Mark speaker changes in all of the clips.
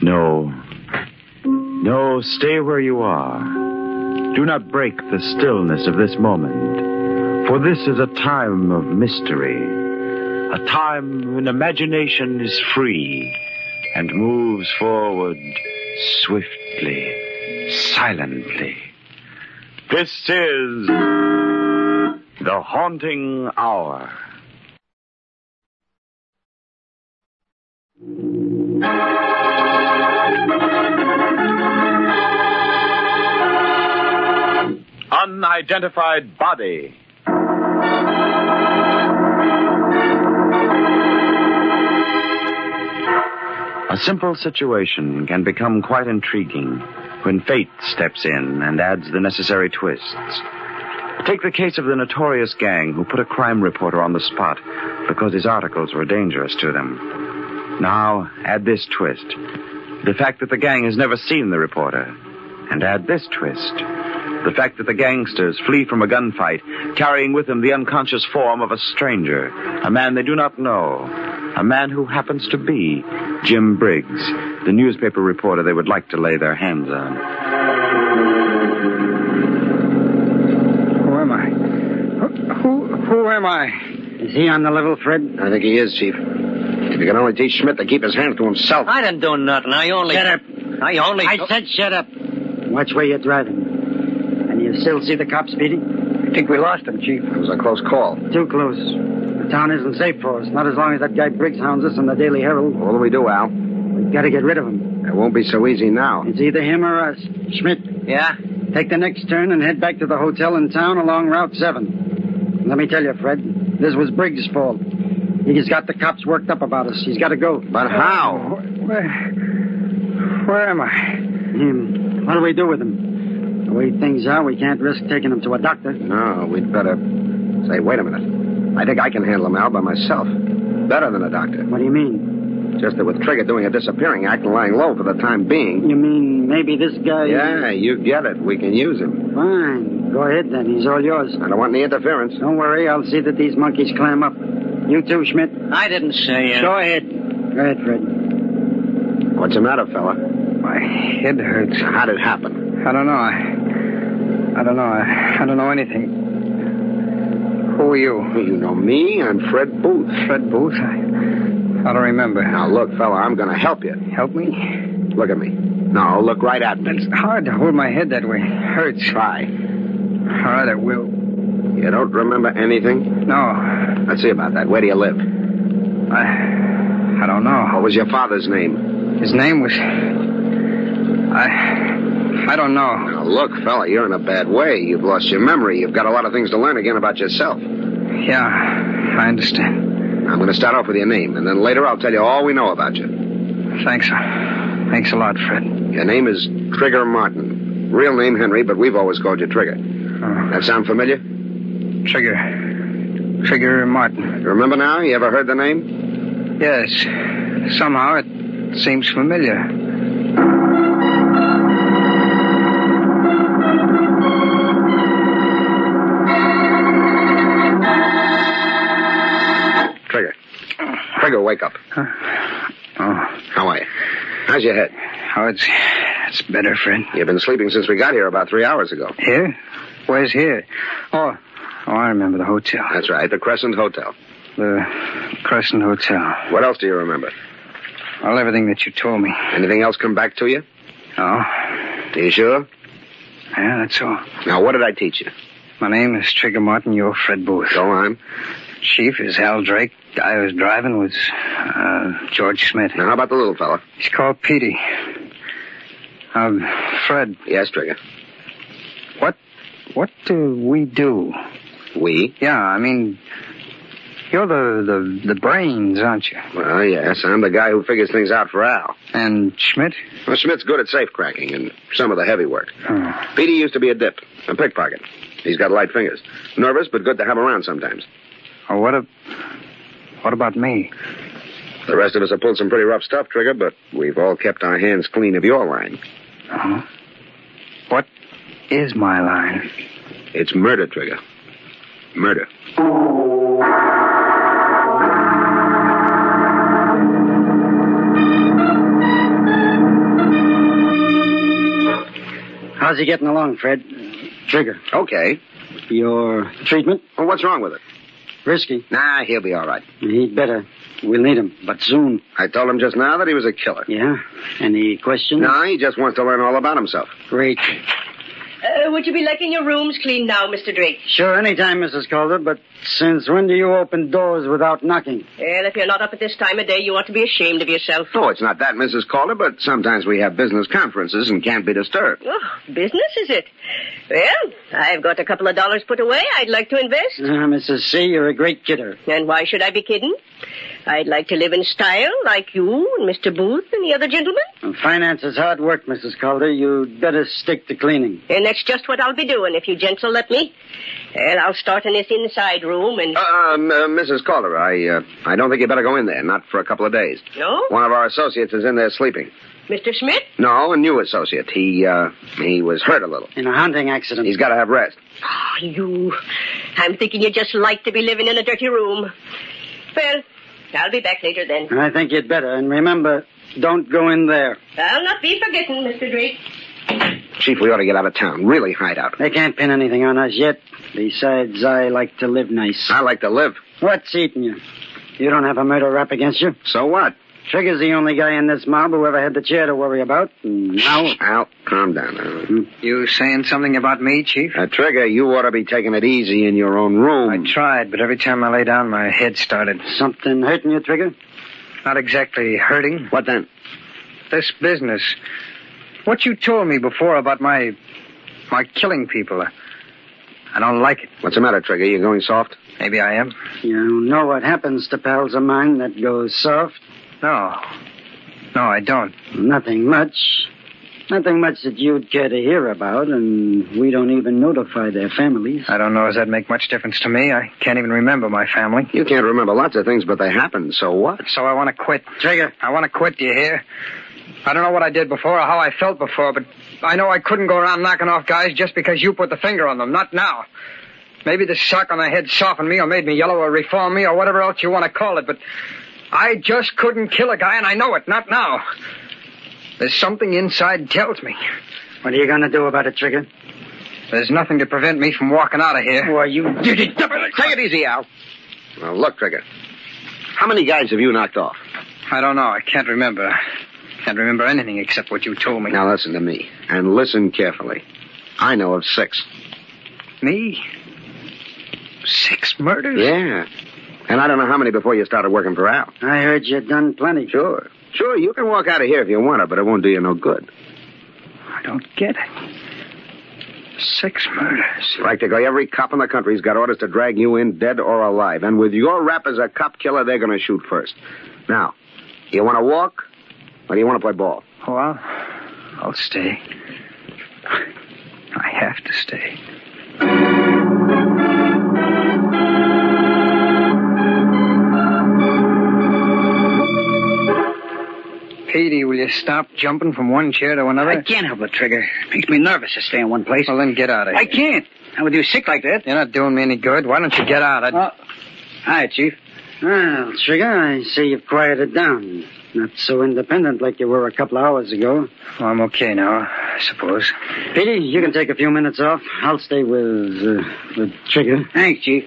Speaker 1: No. No, stay where you are. Do not break the stillness of this moment. For this is a time of mystery. A time when imagination is free and moves forward swiftly, silently. This is The Haunting Hour. Unidentified body. A simple situation can become quite intriguing when fate steps in and adds the necessary twists. Take the case of the notorious gang who put a crime reporter on the spot because his articles were dangerous to them. Now, add this twist. The fact that the gang has never seen the reporter. And add this twist. The fact that the gangsters flee from a gunfight, carrying with them the unconscious form of a stranger, a man they do not know, a man who happens to be Jim Briggs, the newspaper reporter they would like to lay their hands on.
Speaker 2: Who am I? Who am I? Is he on the level, Fred?
Speaker 3: I think he is, Chief. If you can only teach Schmidt to keep his hands to himself.
Speaker 4: I didn't do nothing.
Speaker 2: Shut up.
Speaker 4: I
Speaker 2: said shut up. Watch where you're driving. And you still see the cops, Petey?
Speaker 3: I think we lost him, Chief. It was a close call.
Speaker 2: Too close. The town isn't safe for us. Not as long as that guy Briggs hounds us in the Daily Herald.
Speaker 3: What do we do, Al?
Speaker 2: We've got to get rid of him.
Speaker 3: It won't be so easy now.
Speaker 2: It's either him or us. Schmidt.
Speaker 4: Yeah?
Speaker 2: Take the next turn and head back to the hotel in town along Route 7. Let me tell you, Fred, this was Briggs' fault. He's got the cops worked up about us. He's got to go.
Speaker 3: But how?
Speaker 2: Where am I? Him. What do we do with him? The way things are, we can't risk taking him to a doctor.
Speaker 3: No, we'd better... Say, wait a minute. I think I can handle him, Al, by myself. Better than a doctor.
Speaker 2: What do you mean?
Speaker 3: Just that with Trigger doing a disappearing act and lying low for the time being...
Speaker 2: You mean maybe this guy...
Speaker 3: Yeah, you get it. We can use him.
Speaker 2: Fine. Go ahead, then. He's all yours.
Speaker 3: I don't want any interference.
Speaker 2: Don't worry. I'll see that these monkeys clam up. You too, Schmidt.
Speaker 4: I didn't say it.
Speaker 2: Go ahead. Go ahead, Fred.
Speaker 3: What's the matter, fella?
Speaker 2: My head hurts.
Speaker 3: How'd it happen?
Speaker 2: I don't know. I don't know anything. Who are you?
Speaker 3: You know me. I'm Fred Booth.
Speaker 2: Fred Booth? I don't remember.
Speaker 3: Now, look, fella, I'm going to help you.
Speaker 2: Help me?
Speaker 3: Look at me. No, look right at me.
Speaker 2: It's hard to hold my head that way. Hurts.
Speaker 3: Try.
Speaker 2: All right, I will.
Speaker 3: You don't remember anything?
Speaker 2: No.
Speaker 3: Let's see about that. Where do you live?
Speaker 2: I don't know.
Speaker 3: What was your father's name?
Speaker 2: His name was... I don't know.
Speaker 3: Now, look, fella, you're in a bad way. You've lost your memory. You've got a lot of things to learn again about yourself.
Speaker 2: Yeah, I understand.
Speaker 3: I'm going to start off with your name, and then later I'll tell you all we know about you.
Speaker 2: Thanks. Thanks a lot, Fred.
Speaker 3: Your name is Trigger Martin. Real name Henry, but we've always called you Trigger. That sound familiar?
Speaker 2: Trigger Martin.
Speaker 3: You remember now? You ever heard the name?
Speaker 2: Yes. Somehow it seems familiar.
Speaker 3: Trigger, wake up.
Speaker 2: Oh.
Speaker 3: How are you? How's your head?
Speaker 2: Oh, it's better, Fred.
Speaker 3: You've been sleeping since we got here about 3 hours ago.
Speaker 2: Here? Where's here? Oh, I remember the hotel.
Speaker 3: That's right, the Crescent Hotel.
Speaker 2: The Crescent Hotel.
Speaker 3: What else do you remember?
Speaker 2: Well, everything that you told me.
Speaker 3: Anything else come back to you?
Speaker 2: No.
Speaker 3: Are you sure?
Speaker 2: Yeah, that's all.
Speaker 3: Now, what did I teach you?
Speaker 2: My name is Trigger Martin. You're Fred Booth.
Speaker 3: Go on.
Speaker 2: Chief is Hal Drake. Guy who was driving was George Schmidt.
Speaker 3: Now, how about the little fella?
Speaker 2: He's called Petey. Fred.
Speaker 3: Yes, Trigger.
Speaker 2: What do we do?
Speaker 3: We?
Speaker 2: Yeah, I mean, you're the brains, aren't you?
Speaker 3: Well, yes, I'm the guy who figures things out for Al.
Speaker 2: And Schmidt?
Speaker 3: Well, Schmidt's good at safe cracking and some of the heavy work.
Speaker 2: Oh.
Speaker 3: Petey used to be a dip, a pickpocket. He's got light fingers. Nervous, but good to have around sometimes.
Speaker 2: Oh, what about me?
Speaker 3: The rest of us have pulled some pretty rough stuff, Trigger, but we've all kept our hands clean of your line.
Speaker 2: Uh-huh. What is my line?
Speaker 3: It's murder, Trigger. Murder.
Speaker 2: How's he getting along, Fred? Trigger.
Speaker 3: Okay.
Speaker 2: Your treatment?
Speaker 3: Well, what's wrong with it?
Speaker 2: Risky.
Speaker 3: Nah, he'll be all right.
Speaker 2: He'd better. We'll need him, but soon.
Speaker 3: I told him just now that he was a killer.
Speaker 2: Yeah? Any questions?
Speaker 3: No, he just wants to learn all about himself.
Speaker 2: Great.
Speaker 5: Would you be liking your rooms cleaned now, Mr. Drake?
Speaker 2: Sure, anytime, Mrs. Calder, but since when do you open doors without knocking?
Speaker 5: Well, if you're not up at this time of day, you ought to be ashamed of yourself.
Speaker 3: Oh, it's not that, Mrs. Calder, but sometimes we have business conferences and can't be disturbed.
Speaker 5: Oh, business, is it? Well, I've got a couple of dollars put away I'd like to invest.
Speaker 2: Mrs. C., you're a great kidder.
Speaker 5: And why should I be kidding? I'd like to live in style like you and Mr. Booth and the other gentlemen.
Speaker 2: Finance is hard work, Mrs. Calder. You'd better stick to cleaning.
Speaker 5: And that's just what I'll be doing if you gents will let me. Well, I'll start in this inside room and...
Speaker 3: Mrs. Calder, I don't think you better go in there, not for a couple of days.
Speaker 5: No?
Speaker 3: One of our associates is in there sleeping.
Speaker 5: Mr. Smith?
Speaker 3: No, a new associate. He was hurt a little.
Speaker 2: In a hunting accident.
Speaker 3: He's got to have rest.
Speaker 5: Oh, you. I'm thinking you just like to be living in a dirty room. Well, I'll be back later then.
Speaker 2: I think you'd better. And remember, don't go in there.
Speaker 5: I'll not be forgetting, Mr. Drake.
Speaker 3: Chief, we ought to get out of town. Really hide out.
Speaker 2: They can't pin anything on us yet. Besides, I like to live nice.
Speaker 3: I like to live.
Speaker 2: What's eating you? You don't have a murder rap against you?
Speaker 3: So what?
Speaker 2: Trigger's the only guy in this mob who ever had the chair to worry about. Now...
Speaker 3: Al, calm down now.
Speaker 6: You saying something about me, Chief?
Speaker 3: Trigger, you ought to be taking it easy in your own room.
Speaker 6: I tried, but every time I lay down, my head started.
Speaker 2: Something hurting you, Trigger?
Speaker 6: Not exactly hurting.
Speaker 3: What then?
Speaker 6: This business. What you told me before about my killing people. I don't like it.
Speaker 3: What's the matter, Trigger? You going soft?
Speaker 6: Maybe I am.
Speaker 2: You know what happens to pals of mine that goes soft?
Speaker 6: No, I don't.
Speaker 2: Nothing much. Nothing much that you'd care to hear about, and we don't even notify their families.
Speaker 6: I don't know if that'd make much difference to me. I can't even remember my family.
Speaker 3: You can't remember lots of things, but they happened, so what?
Speaker 6: So I want to quit.
Speaker 2: Trigger.
Speaker 6: I want to quit, do you hear? I don't know what I did before or how I felt before, but I know I couldn't go around knocking off guys just because you put the finger on them. Not now. Maybe the sock on the head softened me or made me yellow or reformed me or whatever else you want to call it, but I just couldn't kill a guy, and I know it. Not now. There's something inside tells me.
Speaker 2: What are you going to do about it, Trigger?
Speaker 6: There's nothing to prevent me from walking out of here.
Speaker 2: Why, you did it.
Speaker 3: Take it easy, Al. Now, look, Trigger. How many guys have you knocked off?
Speaker 6: I don't know. I can't remember. Can't remember anything except what you told me.
Speaker 3: Now, listen to me, and listen carefully. I know of 6.
Speaker 6: Me? 6 murders?
Speaker 3: Yeah. And I don't know how many before you started working for Al.
Speaker 2: I heard you'd done plenty.
Speaker 3: Sure, you can walk out of here if you want to, but it won't do you no good.
Speaker 6: I don't get it. 6 murders.
Speaker 3: Practically every cop in the country's got orders to drag you in dead or alive. And with your rap as a cop killer, they're going to shoot first. Now, you want to walk, or do you want to play ball?
Speaker 6: Oh, I'll stay. I have to stay. Petey, will you stop jumping from one chair to another?
Speaker 7: I can't help it, Trigger. It makes me nervous to stay in one place.
Speaker 6: Well, then get out of here.
Speaker 7: I can't. Not with you sick like that.
Speaker 6: You're not doing me any good. Why don't you get out?
Speaker 7: Hi, Chief.
Speaker 2: Well, Trigger, I see you've quieted down. Not so independent like you were a couple of hours ago.
Speaker 6: Well, I'm okay now, I suppose.
Speaker 2: Petey, you can take a few minutes off. I'll stay with Trigger.
Speaker 7: Thanks, Chief.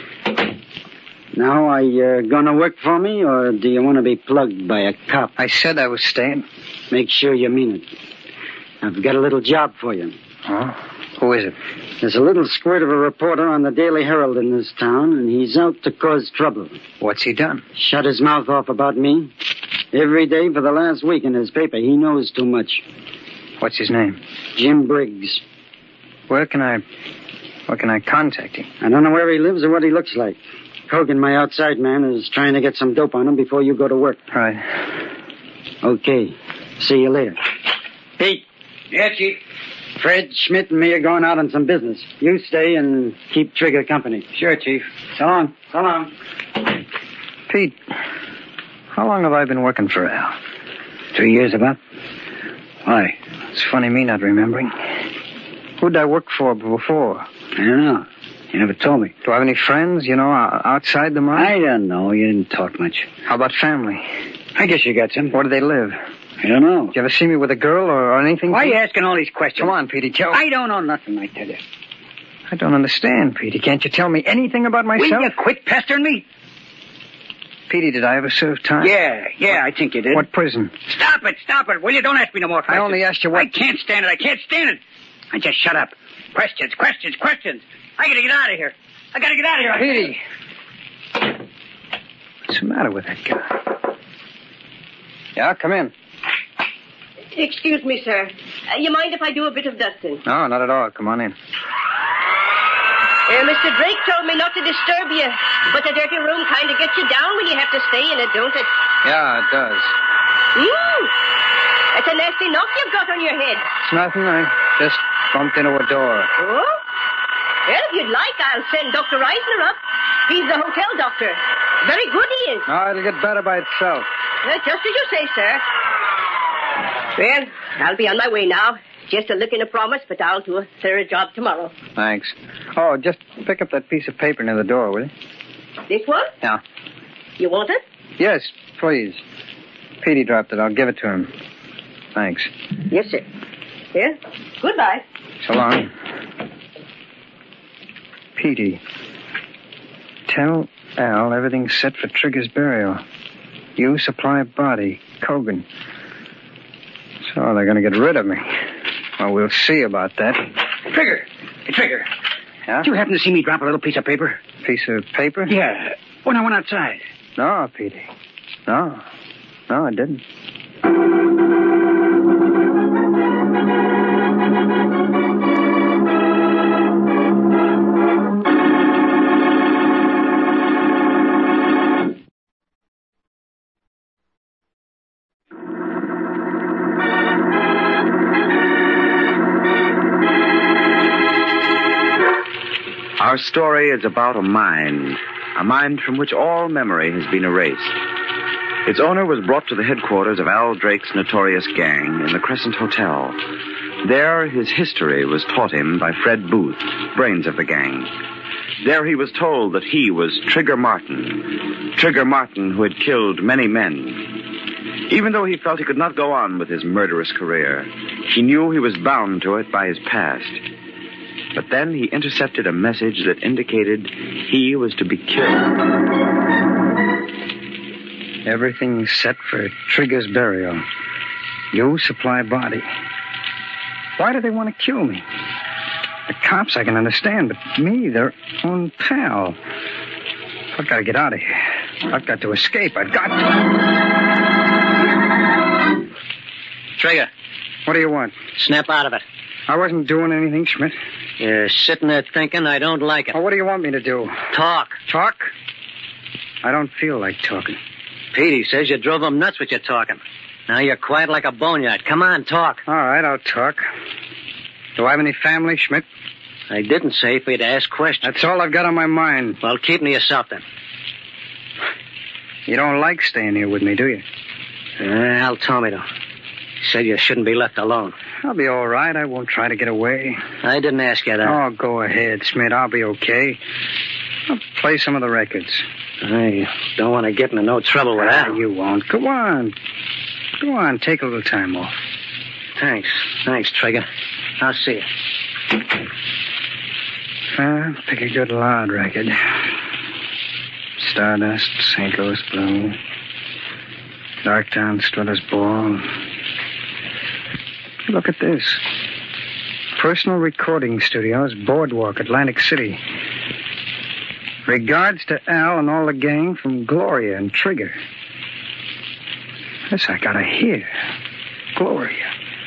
Speaker 2: Now, are you gonna work for me, or do you want to be plugged by a cop?
Speaker 6: I said I was staying.
Speaker 2: Make sure you mean it. I've got a little job for you.
Speaker 6: Oh? Who is it?
Speaker 2: There's a little squirt of a reporter on the Daily Herald in this town, and he's out to cause trouble.
Speaker 6: What's he done?
Speaker 2: Shut his mouth off about me. Every day for the last week in his paper. He knows too much.
Speaker 6: What's his name?
Speaker 2: Jim Briggs.
Speaker 6: Where can I contact him?
Speaker 2: I don't know where he lives or what he looks like. Hogan, my outside man, is trying to get some dope on him before you go to work.
Speaker 6: Right.
Speaker 2: Okay. See you later. Pete.
Speaker 7: Yeah, Chief.
Speaker 2: Fred, Schmidt, and me are going out on some business. You stay and keep Trigger company.
Speaker 7: Sure, Chief.
Speaker 2: So long. So long.
Speaker 6: Pete, how long have I been working for Al?
Speaker 7: 2 years about. Why?
Speaker 6: It's funny me not remembering. Who'd I work for before?
Speaker 7: I don't know. You never told me.
Speaker 6: Do I have any friends, outside the mob?
Speaker 7: I don't know. You didn't talk much.
Speaker 6: How about family?
Speaker 7: I guess you got some.
Speaker 6: Where do they live?
Speaker 7: I don't know.
Speaker 6: Did you ever see me with a girl or anything?
Speaker 7: Why are you asking all these questions?
Speaker 6: Come on, Petey, tell me.
Speaker 7: I don't know nothing, I tell you.
Speaker 6: I don't understand, Petey. Can't you tell me anything about myself?
Speaker 7: Will you quit pestering me?
Speaker 6: Petey, did I ever serve time?
Speaker 7: Yeah, I think you did.
Speaker 6: What prison?
Speaker 7: Stop it, will you? Don't ask me no more questions.
Speaker 6: I only asked you what...
Speaker 7: I can't stand it. I just shut up. Questions. I gotta get out of here.
Speaker 6: Petey! What's the matter with that guy? Yeah, come in.
Speaker 5: Excuse me, sir. You mind if I do a bit of dusting?
Speaker 6: No, not at all. Come on in.
Speaker 5: Mr. Drake told me not to disturb you, but the dirty room kind of gets you down when you have to stay in it, don't it?
Speaker 6: Yeah, it does.
Speaker 5: It's a nasty knock you've got on your head.
Speaker 6: It's nothing. I just bumped into a door.
Speaker 5: Oh? Well, if you'd like, I'll send Dr. Eisner up. He's the hotel doctor. Very good he is.
Speaker 6: No, it'll get better by itself.
Speaker 5: Just as you say, sir. Well, I'll be on my way now. Just a lick and a promise, but I'll do a thorough job tomorrow.
Speaker 6: Thanks. Oh, just pick up that piece of paper near the door, will you?
Speaker 5: This one?
Speaker 6: Yeah.
Speaker 5: You want it?
Speaker 6: Yes, please. Petey dropped it. I'll give it to him. Thanks.
Speaker 5: Yes, sir. Here. Goodbye.
Speaker 6: So long. Petey, tell Al everything's set for Trigger's burial. You supply body, Cogan. So they're going to get rid of me. Well, we'll see about that.
Speaker 7: Trigger.
Speaker 6: Yeah?
Speaker 7: Did you happen to see me drop a little piece of paper?
Speaker 6: Piece of paper?
Speaker 7: Yeah, when I went outside.
Speaker 6: No, Petey. No, I didn't.
Speaker 1: Our story is about a mind from which all memory has been erased. Its owner was brought to the headquarters of Al Drake's notorious gang in the Crescent Hotel. There, his history was taught him by Fred Booth, brains of the gang. There he was told that he was Trigger Martin who had killed many men. Even though he felt he could not go on with his murderous career, he knew he was bound to it by his past. But then he intercepted a message that indicated he was to be killed.
Speaker 6: Everything's set for Trigger's burial. You supply body. Why do they want to kill me? The cops I can understand, but me, their own pal. I've got to get out of here. I've got to escape. I've got to.
Speaker 4: Trigger,
Speaker 6: What do you want?
Speaker 4: snap out of it.
Speaker 6: I wasn't doing anything, Schmidt.
Speaker 4: You're sitting there thinking I don't like it.
Speaker 6: Well, what do you want me to do?
Speaker 4: Talk.
Speaker 6: Talk? I don't feel like talking.
Speaker 4: Petey says you drove him nuts with your talking. Now you're quiet like a boneyard. Come on, talk.
Speaker 6: All right, I'll talk. Do I have any family, Schmidt?
Speaker 4: I didn't say for you to ask questions.
Speaker 6: That's all I've got on my mind.
Speaker 4: Well, keep to yourself then.
Speaker 6: You don't like staying here with me, do you?
Speaker 4: Al told me to. He said you shouldn't be left alone.
Speaker 6: I'll be all right. I won't try to get away.
Speaker 4: I didn't ask you that.
Speaker 6: Oh, go ahead, Schmidt. I'll be okay. I'll play some of the records.
Speaker 4: I don't want to get into no trouble with that.
Speaker 6: You won't. Go on. Go on. Take a little time off.
Speaker 4: Thanks, Trigger. I'll see you.
Speaker 6: Pick a good loud record. Stardust, St. Louis Blue, Darktown, Strutter's Ball. Look at this. Personal Recording Studios, Boardwalk, Atlantic City. Regards to Al and all the gang from Gloria and Trigger. This I gotta hear. Gloria.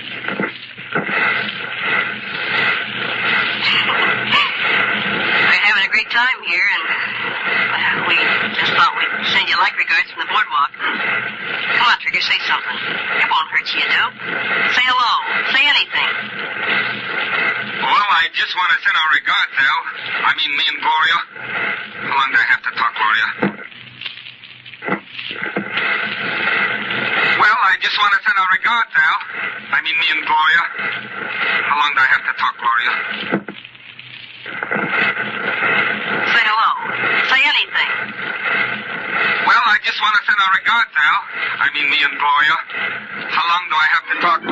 Speaker 5: We're having a great time here, and we just thought we'd send you like regards from the boardwalk. Come on, Trigger, say something. It won't hurt you, Say hello. Say anything.
Speaker 8: Well, I just want to send our regards, Al. I mean, me and Gloria. How long do I have to talk, Gloria? Well, I just want to send our regards, Al. I mean, me and Gloria. How long do I have to talk, Gloria?
Speaker 5: Say hello. Say anything.
Speaker 8: Well, I just want to send our regards, Al. I mean, me and Gloria. How long do I have to talk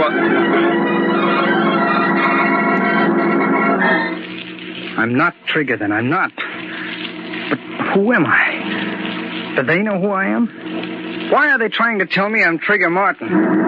Speaker 8: for?
Speaker 6: I'm not Trigger, then. I'm not. But who am I? Do they know who I am? Why are they trying to tell me I'm Trigger Martin?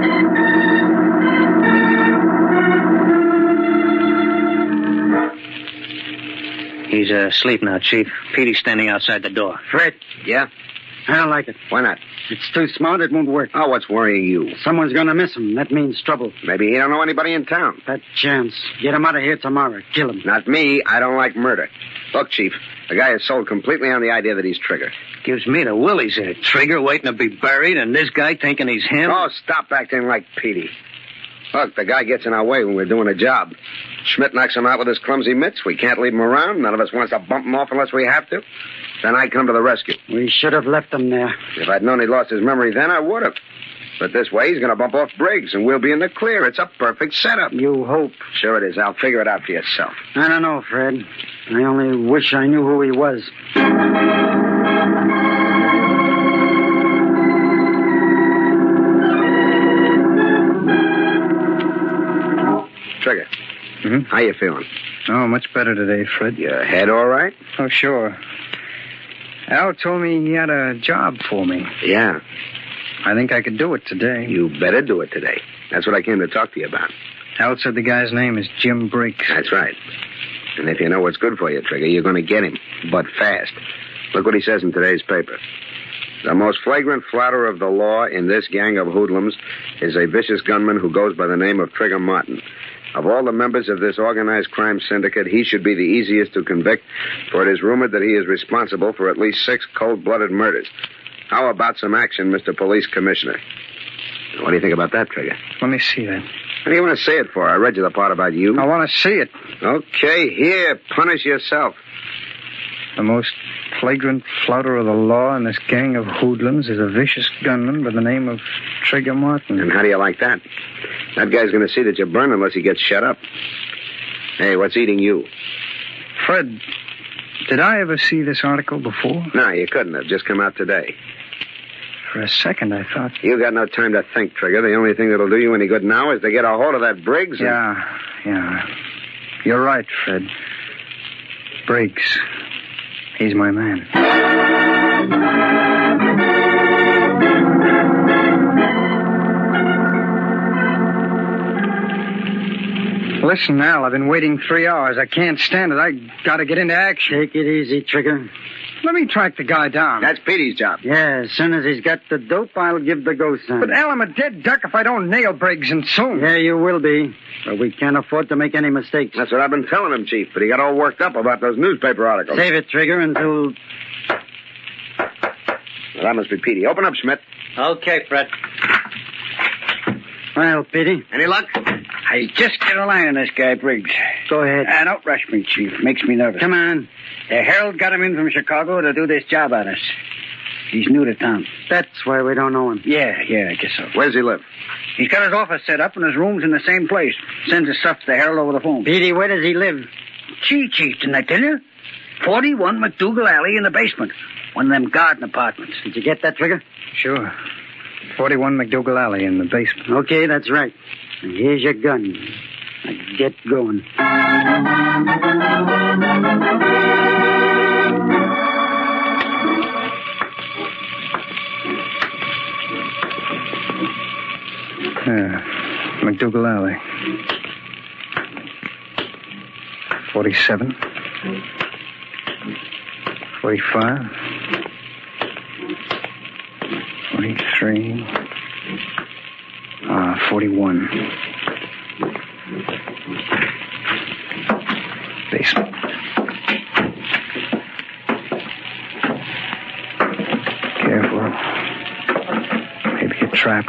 Speaker 4: He's asleep now, Chief. Petey's standing outside the door.
Speaker 2: Fred,
Speaker 3: Yeah?
Speaker 2: I don't like it.
Speaker 3: Why not?
Speaker 2: It's too smart. It won't work.
Speaker 3: Oh, what's worrying you?
Speaker 2: Someone's going to miss him. That means trouble.
Speaker 3: Maybe he don't know anybody in town.
Speaker 2: That chance. Get him out of here tomorrow. Kill him.
Speaker 3: Not me. I don't like murder. Look, Chief, the guy is sold completely on the idea that he's Trigger.
Speaker 4: Gives me the willies there. Trigger waiting to be buried, and this guy thinking he's him.
Speaker 3: Oh, stop acting like Petey. Look, the guy gets in our way when we're doing a job. Schmidt knocks him out with his clumsy mitts. We can't leave him around. None of us wants to bump him off unless we have to. Then I come to the rescue.
Speaker 2: We should have left him there.
Speaker 3: If I'd known he'd lost his memory then, I would have. But this way, he's going to bump off Briggs, and we'll be in the clear. It's a perfect setup.
Speaker 2: You hope.
Speaker 3: Sure it is. I'll figure it out for yourself.
Speaker 2: I don't know, Fred. I only wish I knew who he was.
Speaker 3: Trigger.
Speaker 6: Mm-hmm.
Speaker 3: How you feeling?
Speaker 6: Oh, much better today, Fred.
Speaker 3: Your head all right?
Speaker 6: Oh, sure. Al told me he had a job for me.
Speaker 3: Yeah.
Speaker 6: I think I could do it today.
Speaker 3: You better do it today. That's what I came to talk to you about.
Speaker 6: Al said the guy's name is Jim Briggs.
Speaker 3: That's right. And if you know what's good for you, Trigger, you're going to get him, but fast. Look what he says in today's paper. The most flagrant flouter of the law in this gang of hoodlums is a vicious gunman who goes by the name of Trigger Martin. Of all the members of this organized crime syndicate, he should be the easiest to convict, for it is rumored that he is responsible for at least 6 cold-blooded murders. How about some action, Mr. Police Commissioner? What do you think about that, Trigger?
Speaker 6: Let me see that.
Speaker 3: What do you want to say it for? I read you the part about you.
Speaker 6: I want to see it.
Speaker 3: Okay, here, punish yourself.
Speaker 6: The most flagrant flouter of the law in this gang of hoodlums is a vicious gunman by the name of Trigger Martin.
Speaker 3: And how do you like that? That guy's going to see that you burn unless he gets shut up. Hey, what's eating you?
Speaker 6: Fred, did I ever see this article before?
Speaker 3: No, you couldn't have. Just come out today.
Speaker 6: For a second, I thought...
Speaker 3: You got no time to think, Trigger. The only thing that'll do you any good now is to get a hold of that Briggs.
Speaker 6: Yeah. You're right, Fred. Briggs. He's my man. Listen, Al, I've been waiting 3 hours. I can't stand it. I gotta get into action.
Speaker 2: Take it easy, Trigger.
Speaker 6: Let me track the guy down.
Speaker 3: That's Petey's job.
Speaker 2: Yeah, as soon as he's got the dope, I'll give the go sign.
Speaker 6: But, Al, I'm a dead duck if I don't nail Briggs, and soon.
Speaker 2: Yeah, you will be. But we can't afford to make any mistakes.
Speaker 3: That's what I've been telling him, Chief, but he got all worked up about those newspaper articles.
Speaker 2: Save it, Trigger, until...
Speaker 3: Well, that must be Petey. Open up, Schmidt.
Speaker 4: Okay, Fred.
Speaker 2: Well, Petey.
Speaker 3: Any luck?
Speaker 7: I just get a line on this guy, Briggs.
Speaker 2: Go ahead.
Speaker 7: Don't rush me, Chief. Makes me nervous.
Speaker 2: Come on.
Speaker 7: The Herald got him in from Chicago to do this job on us. He's new to town.
Speaker 2: That's why we don't know him.
Speaker 7: Yeah, I guess so.
Speaker 3: Where does he live?
Speaker 7: He's got his office set up and his room's in the same place. Sends his stuff to the Herald over the phone.
Speaker 2: Petey, where does he live?
Speaker 7: Gee, Chief, didn't I tell you? 41 McDougal Alley in the basement. One of them garden apartments.
Speaker 2: Did you get that, Trigger?
Speaker 6: Sure. 41 McDougal Alley in the basement.
Speaker 2: Okay, that's right. And here's your gun. Now get going.
Speaker 6: McDougal Alley. 47. 45. 43. 41. Basement. Careful. Maybe a trap.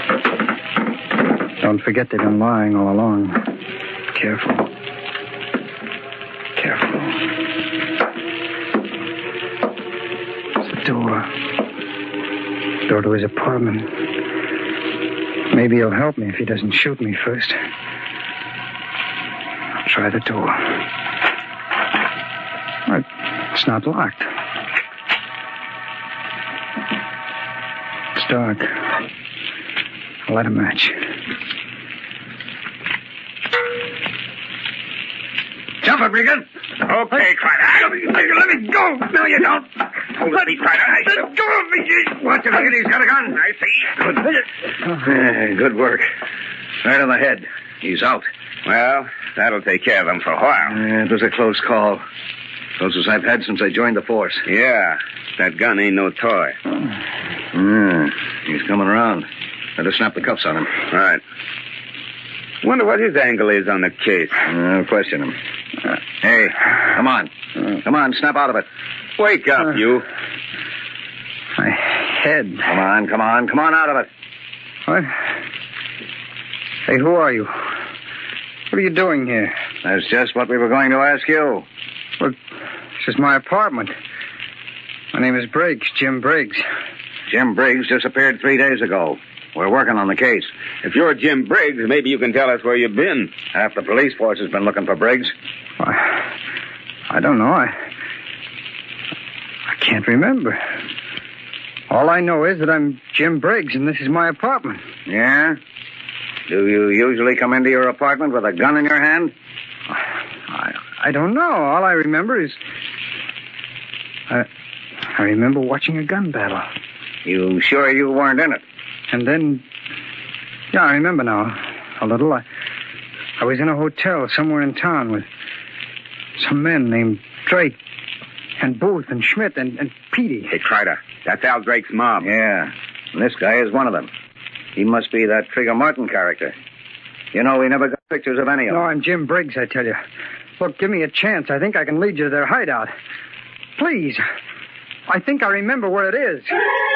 Speaker 6: Don't forget they've been lying all along. Careful. Careful. It's the door. Door to his apartment. Maybe he'll help me if he doesn't shoot me first. I'll try the door. It's not locked. It's dark.
Speaker 2: Light a match.
Speaker 7: Jump it, Regan.
Speaker 8: Okay, Crider.
Speaker 7: Let me go. No, you don't.
Speaker 8: Hold it, Crider.
Speaker 7: Let go of me.
Speaker 8: Watch it, Regan. He's got a gun. I see.
Speaker 3: Good work. Right on the head. He's out.
Speaker 8: Well, that'll take care of him for a while.
Speaker 3: It was a close call. Closest I've had since I joined the force.
Speaker 8: Yeah. That gun ain't no toy.
Speaker 3: He's coming around. Better snap the cuffs on him.
Speaker 8: All right. Wonder what his angle is on the case.
Speaker 3: I'll question him. Hey, come on. Come on, snap out of it.
Speaker 8: Wake up, you.
Speaker 2: My head.
Speaker 3: Come on out of it.
Speaker 2: What? Hey, who are you? What are you doing here?
Speaker 3: That's just what we were going to ask you.
Speaker 2: Well, this is my apartment. My name is Briggs, Jim Briggs.
Speaker 3: Jim Briggs disappeared 3 days ago. We're working on the case.
Speaker 8: If you're Jim Briggs, maybe you can tell us where you've been.
Speaker 3: Half the police force has been looking for Briggs.
Speaker 2: I don't know. I can't remember. All I know is that I'm Jim Briggs, and this is my apartment.
Speaker 3: Yeah? Do you usually come into your apartment with a gun in your hand?
Speaker 2: I don't know. All I remember is... I remember watching a gun battle.
Speaker 3: You sure you weren't in it?
Speaker 2: And then... Yeah, I remember now. A little. I was in a hotel somewhere in town with some men named Drake and Booth and Schmidt and Petey.
Speaker 8: Hey, Crider, that's Al Drake's mob.
Speaker 3: Yeah, and this guy is one of them. He must be that Trigger Martin character. You know, we never got pictures of any of them.
Speaker 2: No, I'm Jim Briggs, I tell you. Look, give me a chance. I think I can lead you to their hideout. Please. I think I remember where it is.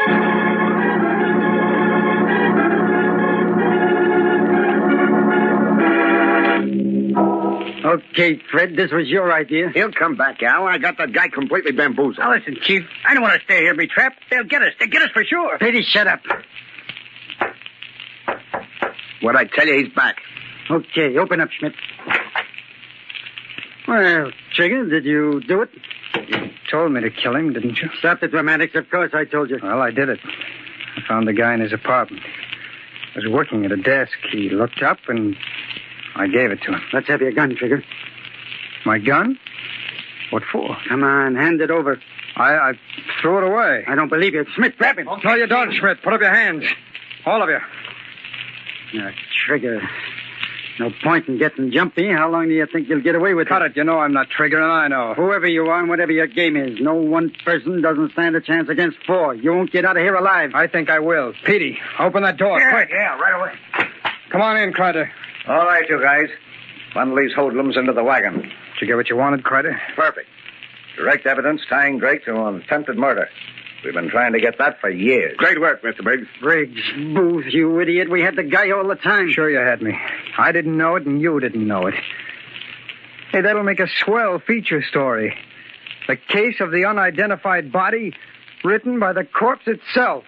Speaker 2: Okay, Fred, this was your idea.
Speaker 8: He'll come back, Al. I got that guy completely bamboozled.
Speaker 7: Now, listen, Chief. I don't want to stay here and be trapped. They'll get us. They'll get us for sure.
Speaker 2: Petey, shut up.
Speaker 8: What'd I tell you? He's back.
Speaker 2: Okay, open up, Schmidt. Well, Trigger, did you do it? You told me to kill him, didn't you? Stop the dramatics. Of course I told you. Well, I did it. I found the guy in his apartment. He was working at a desk. He looked up, and I gave it to him. Let's have your gun, Trigger. My gun? What for? Come on, hand it over. I threw it away. I don't believe you. Schmidt, grab him.
Speaker 6: No, you don't, Schmidt. Put up your hands. All of you.
Speaker 2: Now, Trigger, no point in getting jumpy. How long do you think you'll get away with it?
Speaker 6: Cut it. You know I'm not Trigger, and I know.
Speaker 2: Whoever you are and whatever your game is, no one person doesn't stand a chance against four. You won't get out of here alive.
Speaker 6: I think I will. Petey, open that door, quick.
Speaker 8: Yeah, right away.
Speaker 6: Come on in, Crider.
Speaker 3: All right, you guys. Bundle these hoodlums into the wagon.
Speaker 2: Did you get what you wanted, Crider?
Speaker 3: Perfect. Direct evidence tying Drake to an attempted murder. We've been trying to get that for years.
Speaker 8: Great work, Mr. Briggs.
Speaker 2: Briggs, Booth, you idiot. We had the guy all the time.
Speaker 6: Sure you had me. I didn't know it, and you didn't know it. Hey, that'll make a swell feature story. The case of the unidentified body, written by the corpse itself.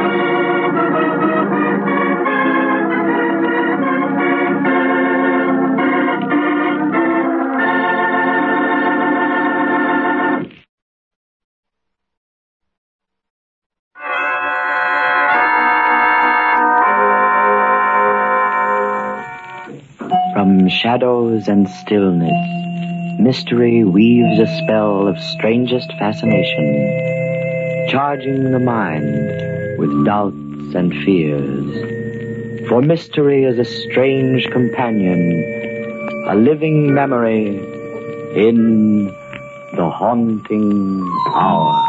Speaker 9: From shadows and stillness, mystery weaves a spell of strangest fascination, charging the mind with doubts and fears. For mystery is a strange companion, a living memory in the haunting hour.